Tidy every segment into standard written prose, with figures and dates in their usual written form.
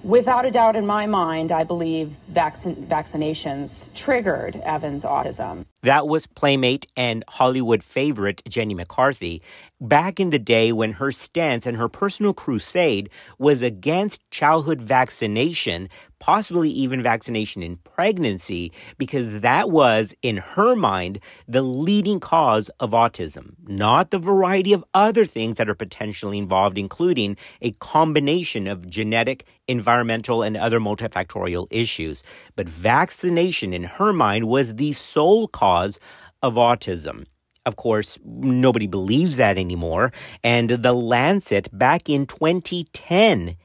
Without a doubt in my mind, I believe vaccinations triggered Evan's autism. That was Playmate and Hollywood favorite Jenny McCarthy back in the day when her stance and her personal crusade was against childhood vaccination, possibly even vaccination in pregnancy, because that was, in her mind, the leading cause of autism, not the variety of other things that are potentially involved, including a combination of genetic, environmental, and other multifactorial issues. But vaccination, in her mind, was the sole cause of autism. Of course, nobody believes that anymore. And The Lancet, back in 2010,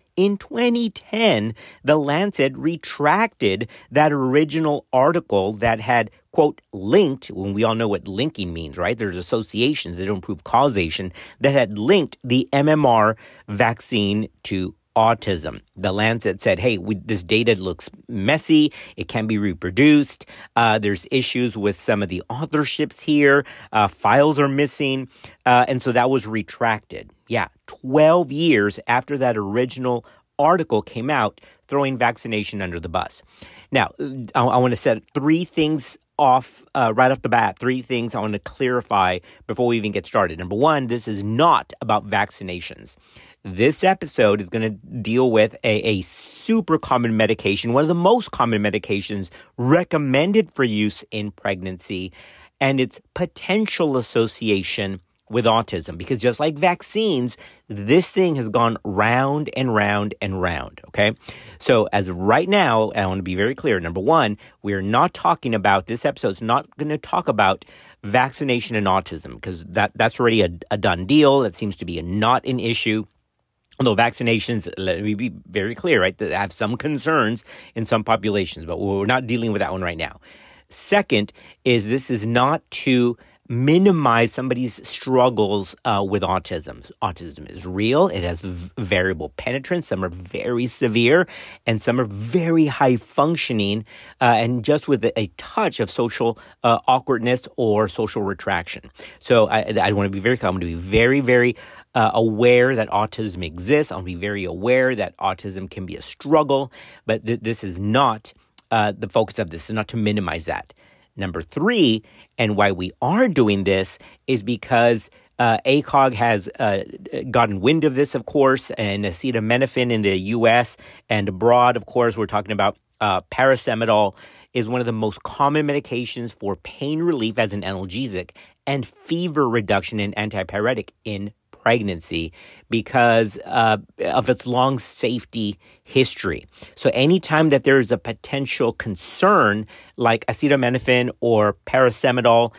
the Lancet retracted that original article that had, quote, linked, when we all know what linking means, right? There's associations that don't prove causation, that had linked the MMR vaccine to autism. The Lancet said, hey, this data looks messy. It can be reproduced. There's issues with some of the authorships here. Files are missing. And so that was retracted. Yeah, 12 years after that original article came out, throwing vaccination under the bus. Now, I want to set three things off right off the bat, three things I want to clarify before we even get started. Number one, this is not about vaccinations. This episode is going to deal with a super common medication, one of the most common medications recommended for use in pregnancy, and its potential association with autism. Because just like vaccines, this thing has gone round and round and round, okay? So as of right now, I want to be very clear. Number one, we're not talking about, this episode's not going to talk about vaccination and autism, because that's already a done deal. That seems to be not an issue. Although vaccinations, let me be very clear, right, that have some concerns in some populations, but we're not dealing with that one right now. Second is this is not to minimize somebody's struggles with autism. Autism is real. It has variable penetrance. Some are very severe and some are very high functioning and just with a touch of social awkwardness or social retraction. So I want to be very clear. I'm going to be very, very aware that autism exists. I'll be very aware that autism can be a struggle, but this is not the focus of this. Is not to minimize that. Number three, and why we are doing this is because ACOG has gotten wind of this, of course, and acetaminophen in the U.S. and abroad, of course, we're talking about paracetamol is one of the most common medications for pain relief as an analgesic and fever reduction and antipyretic in pregnancy because of its long safety history. So anytime that there is a potential concern like acetaminophen or paracetamol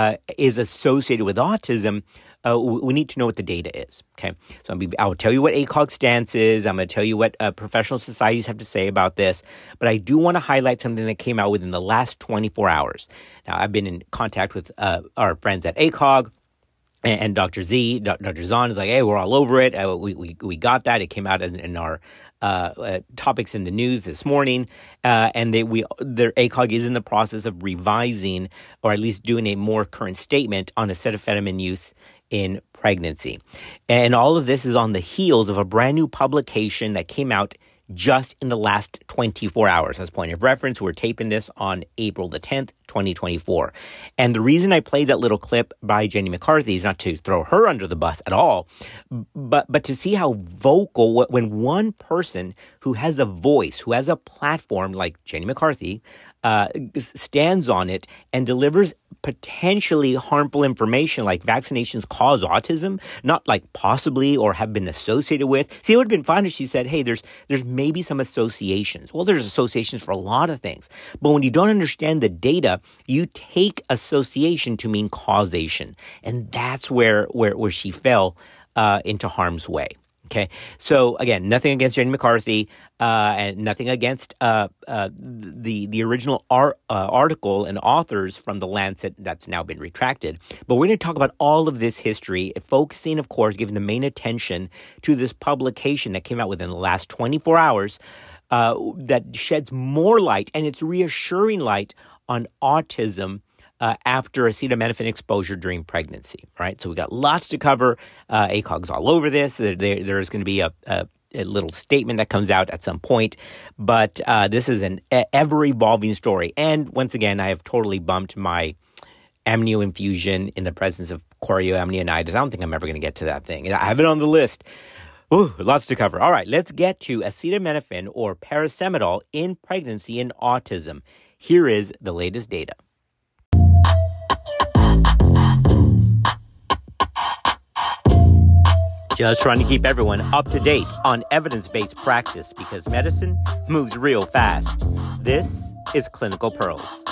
is associated with autism, we need to know what the data is, okay? So I'll tell you what ACOG stance is. I'm going to tell you what professional societies have to say about this. But I do want to highlight something that came out within the last 24 hours. Now, I've been in contact with our friends at ACOG. And Dr. Zahn is like, hey, we're all over it. We got that. It came out in our topics in the news this morning. And their ACOG is in the process of revising or at least doing a more current statement on acetaminophen use in pregnancy. And all of this is on the heels of a brand new publication that came out just in the last 24 hours. As point of reference, we're taping this on April the 10th, 2024. And the reason I played that little clip by Jenny McCarthy is not to throw her under the bus at all, but to see how vocal, when one person who has a voice, who has a platform like Jenny McCarthy, stands on it and delivers potentially harmful information like vaccinations cause autism, not like possibly or have been associated with. See, it would have been fine if she said, hey, there's maybe some associations. Well, there's associations for a lot of things. But when you don't understand the data, you take association to mean causation. And that's where she fell into harm's way. Okay, so again, nothing against Jenny McCarthy and nothing against the original article and authors from The Lancet that's now been retracted. But we're going to talk about all of this history, focusing, of course, giving the main attention to this publication that came out within the last 24 hours that sheds more light, and it's reassuring light on autism after acetaminophen exposure during pregnancy, right? So we got lots to cover. ACOG's all over this. There's going to be a a little statement that comes out at some point. But this is an ever-evolving story. And once again, I have totally bumped my amnio infusion in the presence of chorioamnionitis. I don't think I'm ever going to get to that thing. I have it on the list. Ooh, lots to cover. All right, let's get to acetaminophen or paracetamol in pregnancy and autism. Here is the latest data. Just trying to keep everyone up to date on evidence-based practice because medicine moves real fast. This is Clinical Pearls.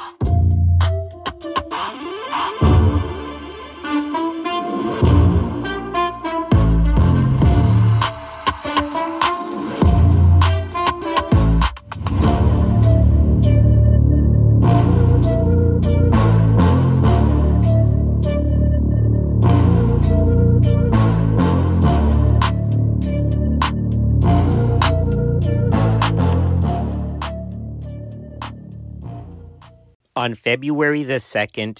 On February the 2nd,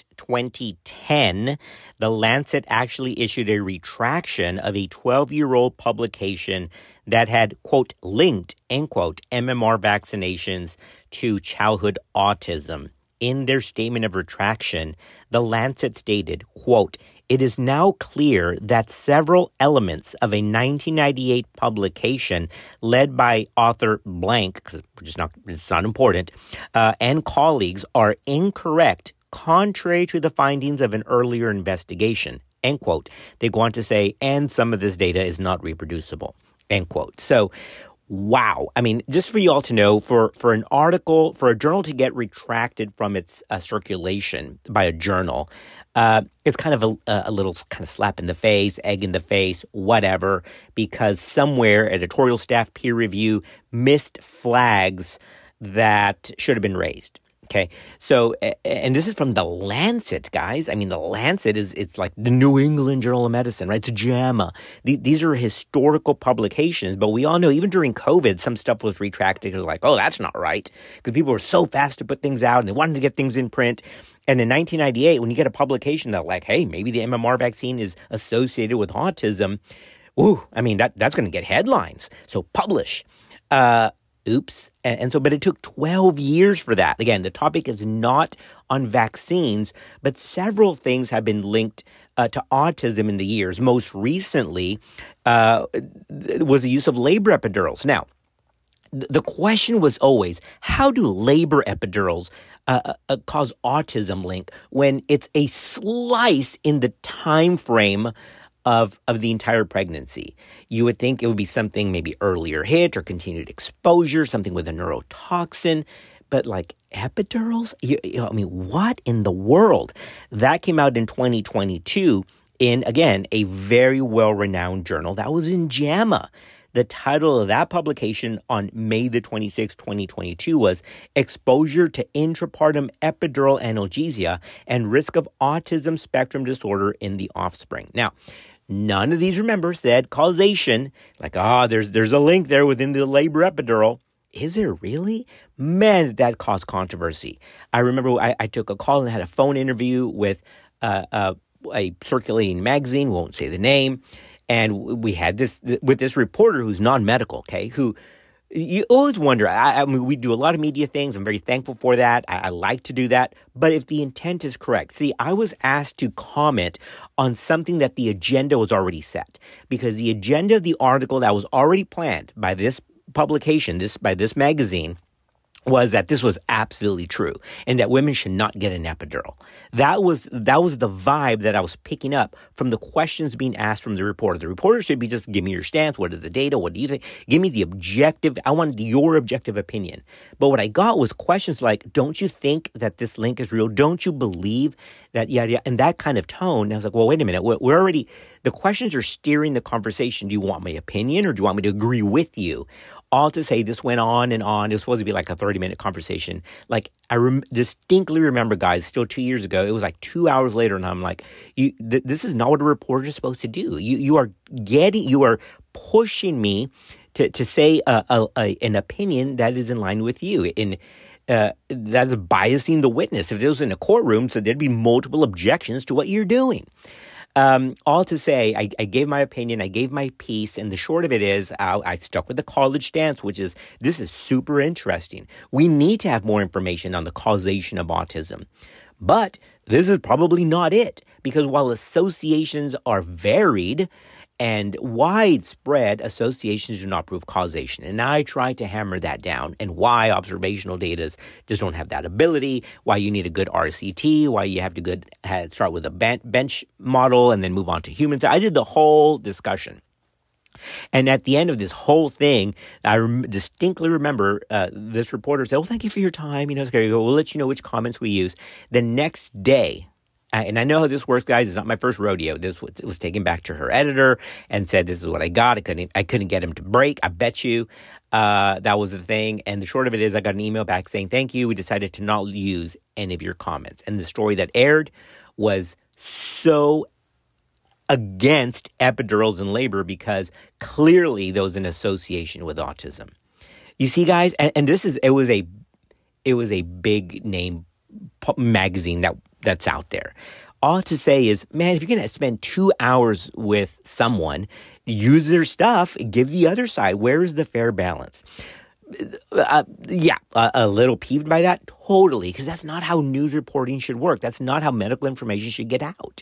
2010, The Lancet actually issued a retraction of a 12-year-old publication that had, quote, linked, end quote, MMR vaccinations to childhood autism. In their statement of retraction, The Lancet stated, quote, it is now clear that several elements of a 1998 publication led by author blank, because it's not important, and colleagues are incorrect, contrary to the findings of an earlier investigation, end quote. They go on to say, and some of this data is not reproducible, end quote. So, wow. I mean, just for you all to know, for an article, for a journal to get retracted from its circulation by a journal, it's kind of a little kind of slap in the face, egg in the face, whatever, because somewhere editorial staff peer review missed flags that should have been raised. Okay, so, and this is from The Lancet, guys. I mean, The Lancet it's like the New England Journal of Medicine, right? It's JAMA. These are historical publications, but we all know even during COVID, some stuff was retracted. It was like, oh, that's not right, because people were so fast to put things out and they wanted to get things in print. And in 1998, when you get a publication that like, hey, maybe the MMR vaccine is associated with autism, ooh, I mean, that's going to get headlines. So publish. Oops. And so, but it took 12 years for that. Again, the topic is not on vaccines, but several things have been linked to autism in the years. Most recently was the use of labor epidurals. Now, the question was always, how do labor epidurals cause autism link when it's a slice in the time frame of the entire pregnancy? You would think it would be something maybe earlier hit or continued exposure, something with a neurotoxin, but like epidurals? I mean, what in the world? That came out in 2022 in, again, a very well-renowned journal. That was in JAMA. The title of that publication on May the 26th, 2022 was Exposure to Intrapartum Epidural Analgesia and Risk of Autism Spectrum Disorder in the Offspring. Now, none of these, remember, said causation, like, there's a link there within the labor epidural. Is there really? Man, that caused controversy. I remember I took a call and had a phone interview with a circulating magazine, won't say the name, and we had this with this reporter who's non-medical, okay, who you always wonder. I mean, we do a lot of media things. I'm very thankful for that. I like to do that. But if the intent is correct, see, I was asked to comment on something that the agenda was already set, because the agenda of the article that was already planned by this publication, by this magazine, was that this was absolutely true and that women should not get an epidural. That was the vibe that I was picking up from the questions being asked from the reporter. The reporter should be just, give me your stance. What is the data? What do you think? Give me the objective. I wanted your objective opinion. But what I got was questions like, don't you think that this link is real? Don't you believe that? Yeah. And that kind of tone. And I was like, well, wait a minute. We're already, the questions are steering the conversation. Do you want my opinion or do you want me to agree with you? All to say, this went on and on. It was supposed to be like a 30-minute conversation. Like, I distinctly remember, guys, still 2 years ago, it was like 2 hours later, and I'm like, this is not what a reporter is supposed to do. You are pushing me to say an opinion that is in line with you. That's biasing the witness. If it was in a courtroom, so there'd be multiple objections to what you're doing. All to say, I gave my opinion, I gave my piece, and the short of it is I stuck with the college stance, which is this is super interesting. We need to have more information on the causation of autism. But this is probably not it, because while associations are varied and widespread, associations do not prove causation. And I tried to hammer that down, and why observational data just don't have that ability, why you need a good RCT, why you have to start with a bench model and then move on to humans. I did the whole discussion. And at the end of this whole thing, I distinctly remember this reporter said, well, thank you for your time. We'll let you know which comments we use. The next day, and I know how this works, guys. It's not my first rodeo. This was taken back to her editor and said, this is what I got. I couldn't get him to break. I bet you that was the thing. And the short of it is I got an email back saying, thank you. We decided to not use any of your comments. And the story that aired was so against epidurals in labor because clearly there was an association with autism. You see, guys, and it was a big name magazine that's out there. All to say is, man, if you're going to spend 2 hours with someone, use their stuff, give the other side. Where is the fair balance? A little peeved by that, totally, because that's not how news reporting should work. That's not how medical information should get out.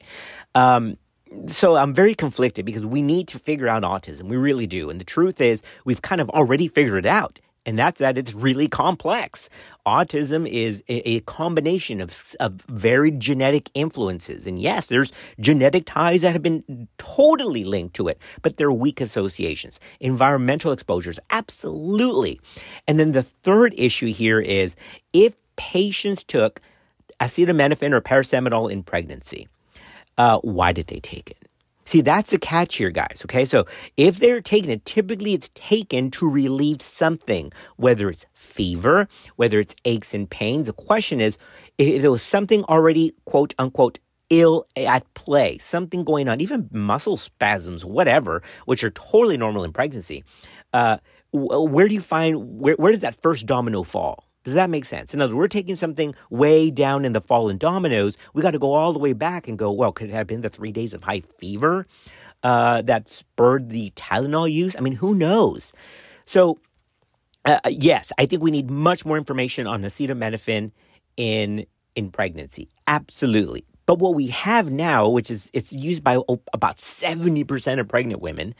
So I'm very conflicted because we need to figure out autism. We really do. And the truth is we've kind of already figured it out. And that's that it's really complex. Autism is a combination of varied genetic influences. And yes, there's genetic ties that have been totally linked to it, but they're weak associations. Environmental exposures, absolutely. And then the third issue here is if patients took acetaminophen or paracetamol in pregnancy, why did they take it? See, that's the catch here, guys, okay? So if they're taking it, typically it's taken to relieve something, whether it's fever, whether it's aches and pains. The question is, if there was something already, quote unquote, ill at play, something going on, even muscle spasms, whatever, which are totally normal in pregnancy, where do you find, where does that first domino fall? Does that make sense? In other words, we're taking something way down in the fallen dominoes. We got to go all the way back and go, well, could it have been the 3 days of high fever that spurred the Tylenol use? I mean, who knows? So, yes, I think we need much more information on acetaminophen in pregnancy. Absolutely. But what we have now, which is it's used by about 70% of pregnant women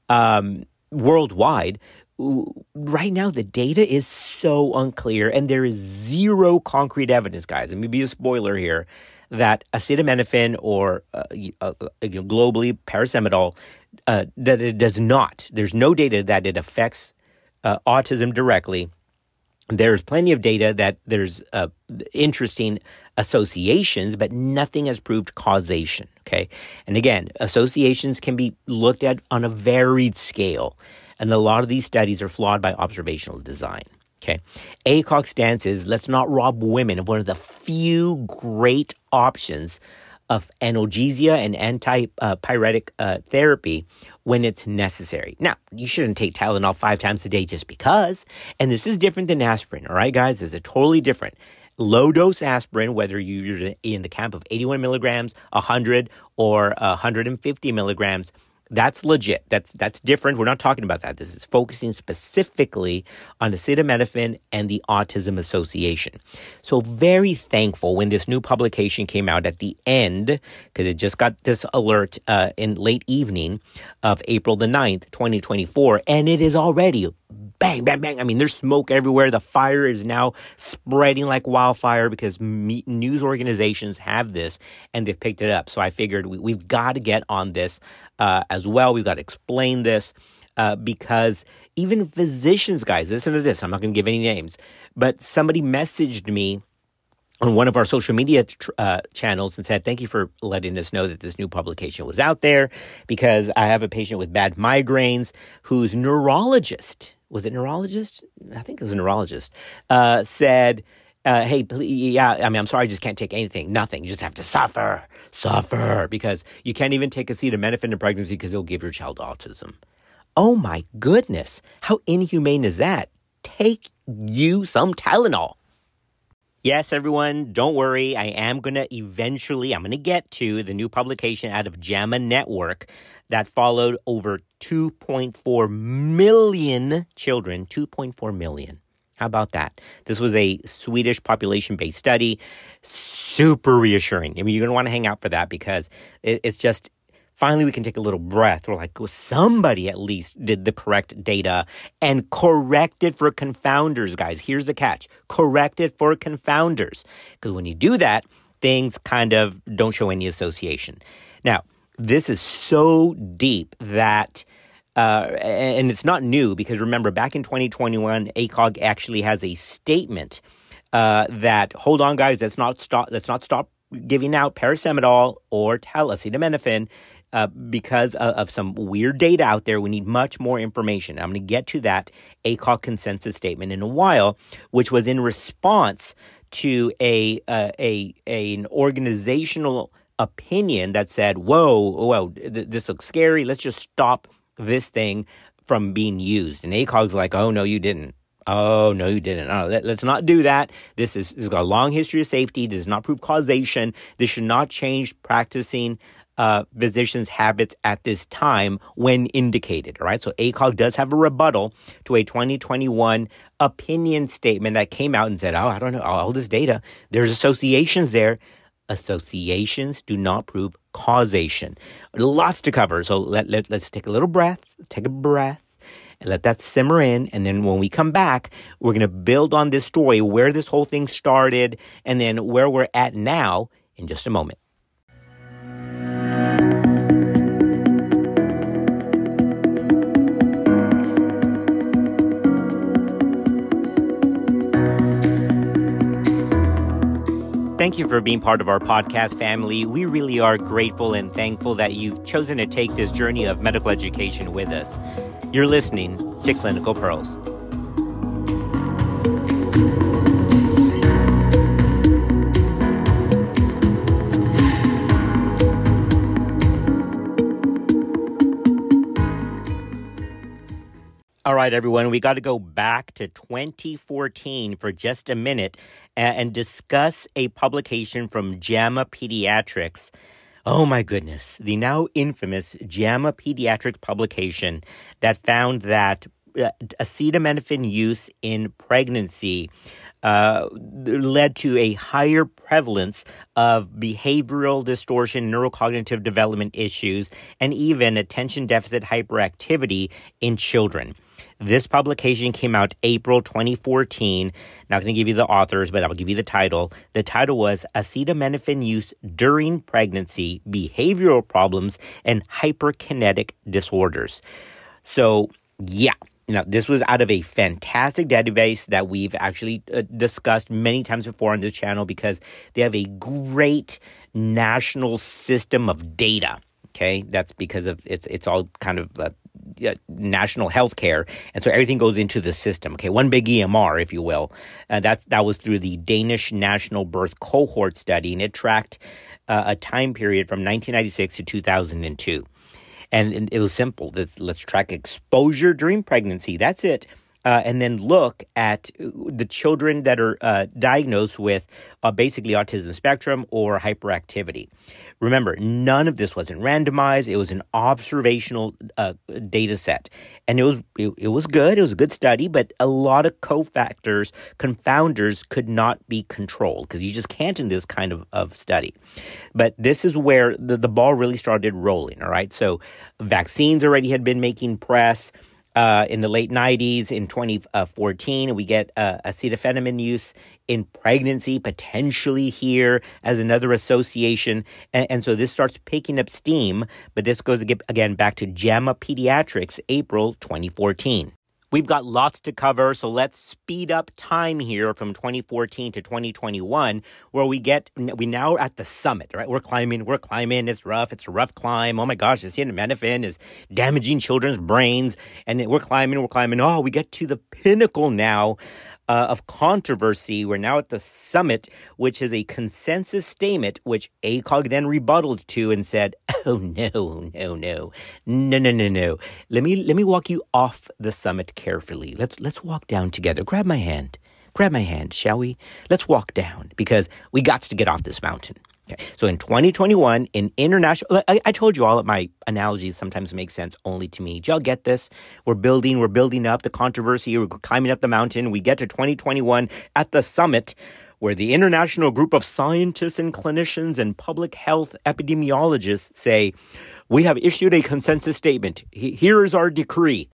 worldwide. Right now, the data is so unclear, and there is zero concrete evidence, guys. Let me be a spoiler here, that acetaminophen or globally paracetamol, that it does not. There's no data that it affects autism directly. There's plenty of data that there's interesting associations, but nothing has proved causation, okay? And again, associations can be looked at on a varied scale. And a lot of these studies are flawed by observational design, okay? ACOG's stance is let's not rob women of one of the few great options of analgesia and antipyretic therapy when it's necessary. Now, you shouldn't take Tylenol 5 times a day just because. And this is different than aspirin, all right, guys? This is totally different. Low-dose aspirin, whether you're in the camp of 81 milligrams, 100, or 150 milligrams, that's legit. That's different. We're not talking about that. This is focusing specifically on acetaminophen and the Autism Association. So very thankful when this new publication came out at the end, because it just got this alert in late evening of April the 9th, 2024, and it is already bang, bang, bang. I mean, there's smoke everywhere. The fire is now spreading like wildfire because news organizations have this and they've picked it up. So I figured we've got to get on this as well. We've got to explain this because even physicians, guys, listen to this. I'm not going to give any names, but somebody messaged me on one of our social media channels and said, thank you for letting us know that this new publication was out there because I have a patient with bad migraines whose neurologist, was it neurologist? I think it was a neurologist, said, hey, please, I'm sorry, I just can't take anything, nothing. You just have to suffer, because you can't even take acetaminophen in pregnancy because it'll give your child autism. Oh my goodness, how inhumane is that? Take you some Tylenol. Yes, everyone, don't worry. I'm going to get to the new publication out of JAMA Network that followed over 2.4 million children. 2.4 million. How about that? This was a Swedish population-based study. Super reassuring. I mean, you're going to want to hang out for that because it's just, finally we can take a little breath. We're like, well, somebody at least did the correct data and corrected for confounders, guys. Here's the catch. Corrected for confounders. Because when you do that, things kind of don't show any association. Now, this is so deep that... and it's not new because remember, back in 2021, ACOG actually has a statement that, hold on, guys, let's not stop giving out paracetamol or acetaminophen because of some weird data out there. We need much more information. I'm going to get to that ACOG consensus statement in a while, which was in response to an organizational opinion that said, whoa, this looks scary. Let's just stop this thing from being used. And ACOG's like, oh, no, you didn't. Oh, no, you didn't. Oh, let's not do that. This has got a long history of safety. Does not prove causation. This should not change practicing physicians' habits at this time when indicated. All right. So ACOG does have a rebuttal to a 2021 opinion statement that came out and said, oh, I don't know, all this data, there's associations there. Associations do not prove causation. Lots to cover. So let's take a little breath, and let that simmer in. And then when we come back, we're going to build on this story, where this whole thing started, and then where we're at now in just a moment. Thank you for being part of our podcast family. We really are grateful and thankful that you've chosen to take this journey of medical education with us. You're listening to Clinical Pearls. All right, everyone, we got to go back to 2014 for just a minute and discuss a publication from JAMA Pediatrics. Oh, my goodness. The now infamous JAMA Pediatrics publication that found that acetaminophen use in pregnancy led to a higher prevalence of behavioral distortion, neurocognitive development issues, and even attention deficit hyperactivity in children. This publication came out April 2014. Not going to give you the authors, but I'll give you the title. The title was Acetaminophen Use During Pregnancy, Behavioral Problems, and Hyperkinetic Disorders. So, yeah. Now, this was out of a fantastic database that we've actually discussed many times before on this channel because they have a great national system of data. Okay, that's because of it's all kind of national healthcare, and so everything goes into the system. Okay, one big EMR, if you will. That was through the Danish National Birth Cohort Study, and it tracked a time period from 1996 to 2002. And it was simple. Let's track exposure during pregnancy. That's it. And then look at the children that are diagnosed with basically autism spectrum or hyperactivity. Remember, none of this wasn't randomized. It was an observational data set. And it was good. It was a good study, but a lot of cofactors, confounders could not be controlled because you just can't in this kind of study. But this is where the ball really started rolling, all right? So vaccines already had been making press. In the late 90s, in 2014, we get acetaminophen use in pregnancy, potentially here as another association. And so this starts picking up steam, but this goes again back to JAMA Pediatrics, April 2014. We've got lots to cover, so let's speed up time here from 2014 to 2021, where we now are at the summit, right? We're climbing, it's a rough climb. Oh my gosh, acetaminophen is damaging children's brains, and we're climbing. Oh, we get to the pinnacle now of controversy. We're now at the summit, which is a consensus statement, which ACOG then rebutted to and said, oh, no. Let me walk you off the summit carefully. Let's walk down together. Grab my hand. grab my hand, shall we? Let's walk down because we got to get off this mountain. Okay. So in 2021, in international, I told you all that my analogies sometimes make sense only to me. Did y'all get this? We're building up the controversy. We're climbing up the mountain. We get to 2021 at the summit where the international group of scientists and clinicians and public health epidemiologists say, we have issued a consensus statement. Here is our decree.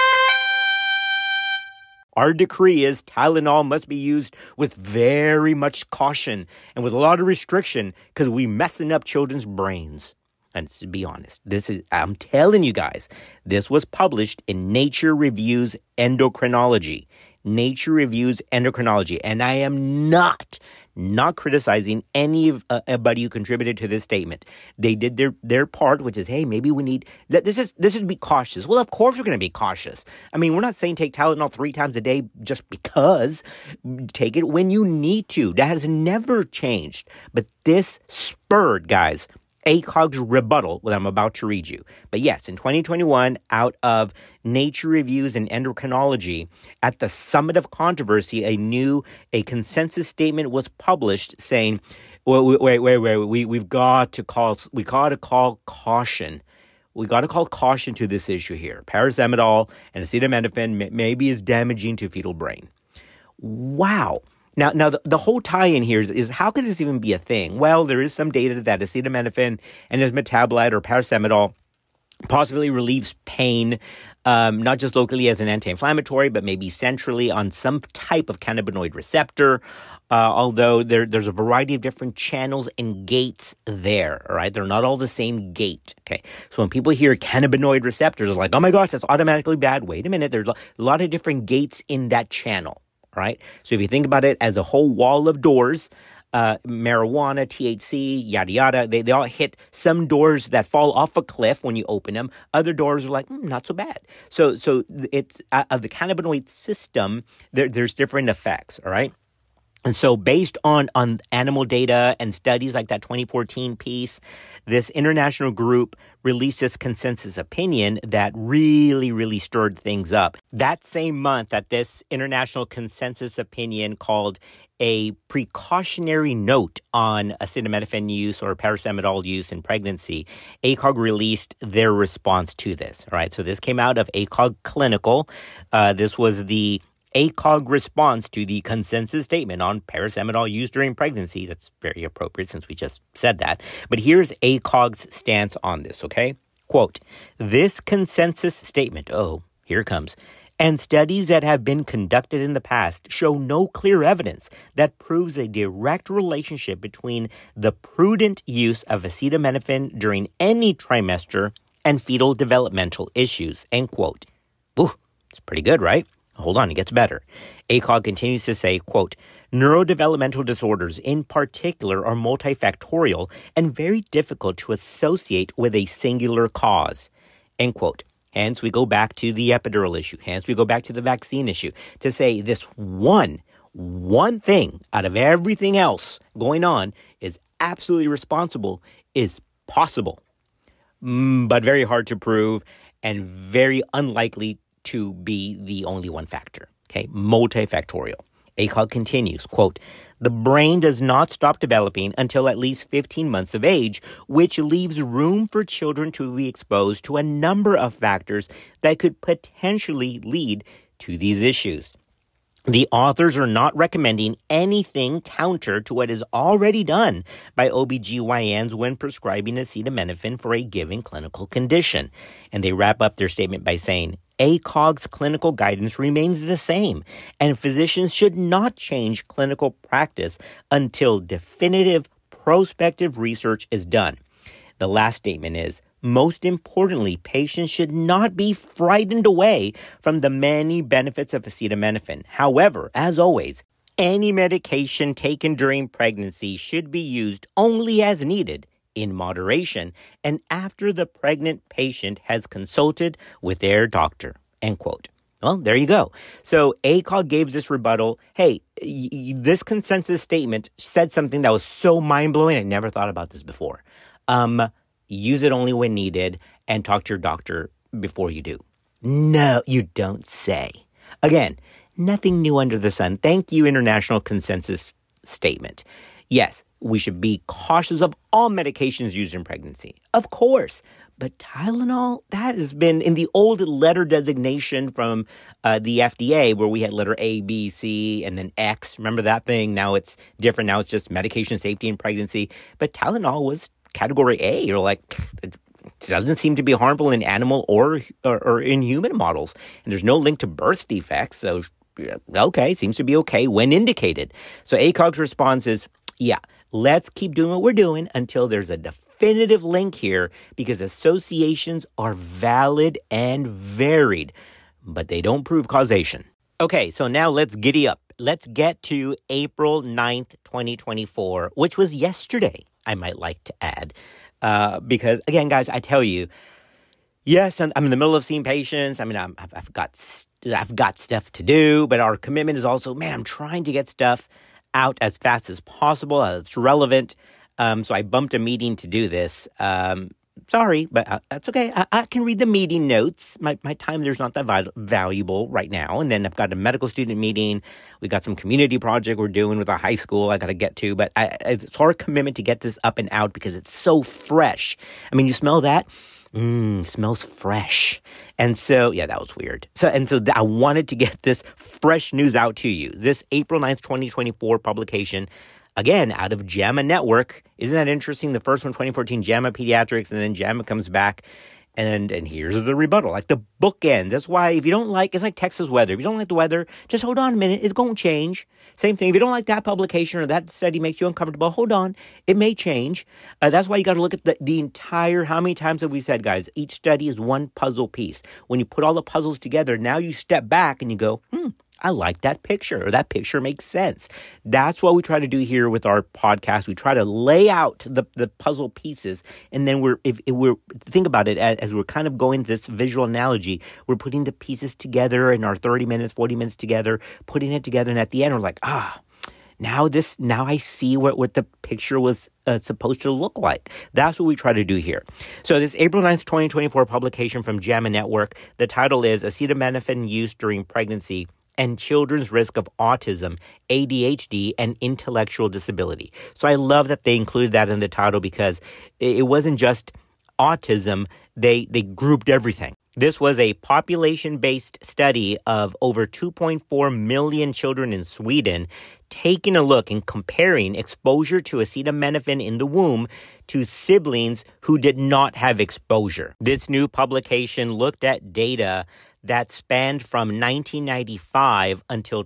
Our decree is Tylenol must be used with very much caution and with a lot of restriction because we messing up children's brains. And to be honest, I'm telling you guys, this was published in Nature Reviews Endocrinology. Nature Reviews Endocrinology. And I am not criticizing anybody who contributed to this statement. They did their part, which is, hey, maybe we need this is be cautious. Well, of course we're going to be cautious. I mean, we're not saying take Tylenol 3 times a day just because. Take it when you need to. That has never changed. But this spurred, guys, ACOG's rebuttal, what I'm about to read you. But yes, in 2021, out of Nature Reviews and Endocrinology, at the summit of controversy, a consensus statement was published saying, wait, we've got to call caution. We got to call caution to this issue here. Paracetamol and acetaminophen maybe is damaging to fetal brain. Wow. Now the whole tie-in here is how could this even be a thing? Well, there is some data that acetaminophen and its metabolite or paracetamol possibly relieves pain, not just locally as an anti-inflammatory, but maybe centrally on some type of cannabinoid receptor, although there's a variety of different channels and gates there, all right? They're not all the same gate, okay? So when people hear cannabinoid receptors, it's like, oh my gosh, that's automatically bad. Wait a minute, there's a lot of different gates in that channel. Right? So if you think about it as a whole wall of doors, marijuana, THC, yada, yada, they all hit some doors that fall off a cliff when you open them. Other doors are like, not so bad. So it's of the cannabinoid system, there's different effects, all right? And so based on animal data and studies like that 2014 piece, this international group released this consensus opinion that really, really stirred things up. That same month that this international consensus opinion called a precautionary note on acetaminophen use or paracetamol use in pregnancy, ACOG released their response to this. All right, so this came out of ACOG Clinical. This was the ACOG response to the consensus statement on paracetamol used during pregnancy. That's very appropriate since we just said that. But here's ACOG's stance on this, okay? Quote, this consensus statement, here it comes, and studies that have been conducted in the past show no clear evidence that proves a direct relationship between the prudent use of acetaminophen during any trimester and fetal developmental issues, end quote. Ooh, it's pretty good, right? Hold on, it gets better. ACOG continues to say, quote, neurodevelopmental disorders in particular are multifactorial and very difficult to associate with a singular cause, end quote. Hence, we go back to the epidural issue. Hence, we go back to the vaccine issue to say this one thing out of everything else going on is absolutely responsible, is possible, but very hard to prove and very unlikely to be the only one factor, okay? Multifactorial. ACOG continues, quote, the brain does not stop developing until at least 15 months of age, which leaves room for children to be exposed to a number of factors that could potentially lead to these issues. The authors are not recommending anything counter to what is already done by OBGYNs when prescribing acetaminophen for a given clinical condition. And they wrap up their statement by saying, ACOG's clinical guidance remains the same, and physicians should not change clinical practice until definitive prospective research is done. The last statement is, most importantly, patients should not be frightened away from the many benefits of acetaminophen. However, as always, any medication taken during pregnancy should be used only as needed, in moderation, and after the pregnant patient has consulted with their doctor, end quote. Well, there you go. So ACOG gave this rebuttal. Hey, this consensus statement said something that was so mind-blowing. I never thought about this before. Use it only when needed and talk to your doctor before you do. No, you don't say. Again, Nothing new under the sun. Thank you, international consensus statement. Yes, we should be cautious of all medications used in pregnancy. Of course. But Tylenol, that has been in the old letter designation from the FDA where we had letter A, B, C, and then X. Remember that thing? Now it's different. Now it's just medication safety in pregnancy. But Tylenol was category A. You're like, it doesn't seem to be harmful in animal or in human models. And there's no link to birth defects. So, okay, seems to be okay when indicated. So ACOG's response is, yeah, let's keep doing what we're doing until there's a definitive link here, because associations are valid and varied, but they don't prove causation. Okay, so now let's giddy up. Let's get to April 9th, 2024, which was yesterday, I might like to add. Because, again, guys, I tell you, yes, I'm in the middle of seeing patients. I mean, I've got stuff to do, but our commitment is also, man, I'm trying to get stuff out as fast as possible, it's relevant. So I bumped a meeting to do this. Sorry, but that's okay. I can read the meeting notes. My time there's not that valuable right now. And then I've got a medical student meeting. We got some community project we're doing with a high school I got to get to. But it's our commitment to get this up and out because it's so fresh. I mean, you smell that? Smells fresh. And so, yeah, that was weird. So I wanted to get this fresh news out to you. This April 9th, 2024 publication, again, out of JAMA Network. Isn't that interesting? The first one, 2014, JAMA Pediatrics, and then JAMA comes back. And here's the rebuttal, like the bookend. That's why if you don't like, it's like Texas weather. If you don't like the weather, just hold on a minute. It's going to change. Same thing. If you don't like that publication or that study makes you uncomfortable, hold on. It may change. That's why you got to look at the entire, how many times have we said, guys, each study is one puzzle piece. When you put all the puzzles together, now you step back and you go, I like that picture, or that picture makes sense. That's what we try to do here with our podcast. We try to lay out the puzzle pieces, and then think about it as we're kind of going this visual analogy. We're putting the pieces together in our 30 minutes, 40 minutes together, putting it together, and at the end we're like, now I see what the picture was supposed to look like. That's what we try to do here. So this April 9th, 2024 publication from JAMA Network, the title is Acetaminophen Use During Pregnancy and Children's Risk of Autism, ADHD, and Intellectual Disability. So I love that they included that in the title because it wasn't just autism. They grouped everything. This was a population-based study of over 2.4 million children in Sweden, taking a look and comparing exposure to acetaminophen in the womb to siblings who did not have exposure. This new publication looked at data that spanned from 1995 until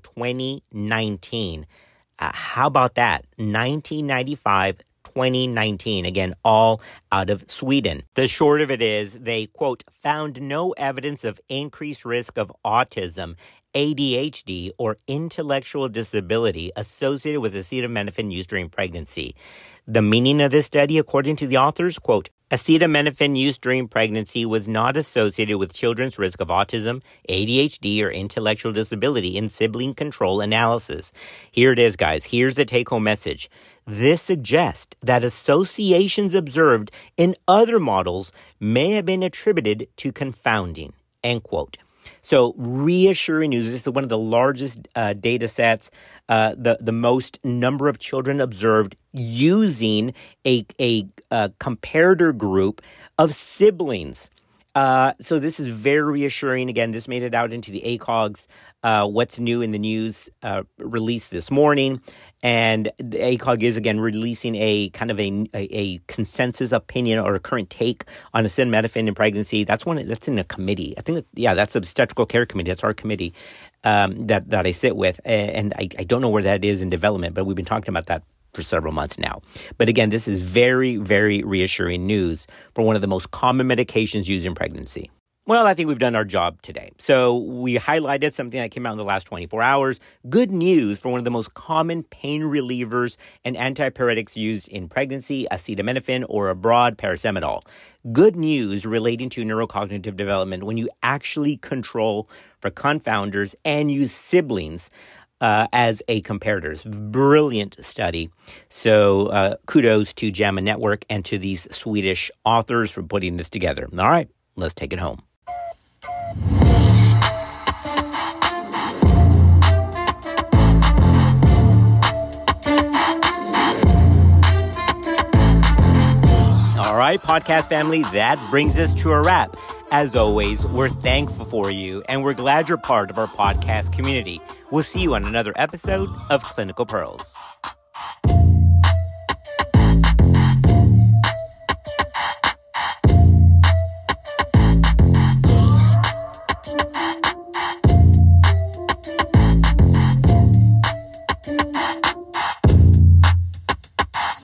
2019. How about that? 1995, 2019. Again, all out of Sweden. The short of it is they, quote, found no evidence of increased risk of autism, ADHD, or intellectual disability associated with acetaminophen use during pregnancy. The meaning of this study, according to the authors, quote, acetaminophen use during pregnancy was not associated with children's risk of autism, ADHD, or intellectual disability in sibling control analysis. Here it is, guys. Here's the take-home message. This suggests that associations observed in other models may have been attributed to confounding, end quote. So reassuring news. This is one of the largest data sets, the most number of children observed using a comparator group of siblings. So this is very reassuring. Again, this made it out into the ACOG's What's New in the News release this morning. And the ACOG is, again, releasing a kind of a consensus opinion or a current take on acetaminophen in pregnancy. That's in a committee. I think, that's the obstetrical care committee. That's our committee that I sit with. And I don't know where that is in development, but we've been talking about that for several months now. But again, this is very, very reassuring news for one of the most common medications used in pregnancy. Well, I think we've done our job today. So we highlighted something that came out in the last 24 hours. Good news for one of the most common pain relievers and antipyretics used in pregnancy, acetaminophen, or abroad, paracetamol. Good news relating to neurocognitive development when you actually control for confounders and use siblings as a comparators. Brilliant study. So kudos to JAMA Network and to these Swedish authors for putting this together. All right, let's take it home. All right, podcast family, that brings us to a wrap. As always, we're thankful for you, and we're glad you're part of our podcast community. We'll see you on another episode of Clinical Pearls.